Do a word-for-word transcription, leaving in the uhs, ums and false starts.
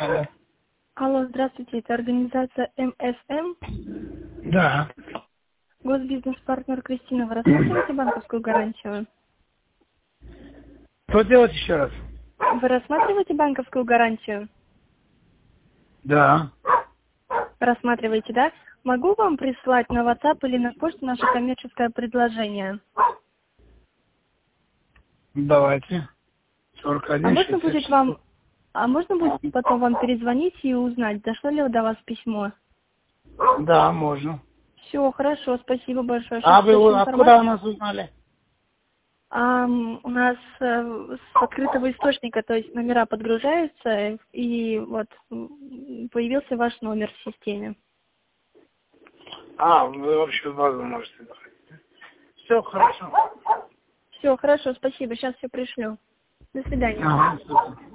Алло. Алло, здравствуйте, это организация эм эс эм. Да. Госбизнес-партнер Кристина, вы рассматриваете банковскую гарантию? Что делать еще раз? Вы рассматриваете банковскую гарантию? Да. Рассматриваете, да? Могу вам прислать на WhatsApp или на почту наше коммерческое предложение? Давайте. сорок А один можно шестьдесят будет вам, шесть. а можно будет потом вам перезвонить и узнать, дошло ли до вас письмо? Да, можно. Все, хорошо, спасибо большое. Сейчас А вы поищу у- откуда у информацию. нас узнали? Ам, у нас э, с открытого источника, то есть номера подгружаются, и вот м, появился ваш номер в системе. А, вы вообще в базу можете заходить. Все хорошо. Все, хорошо, спасибо, сейчас все пришлю. До свидания. Ага, супер.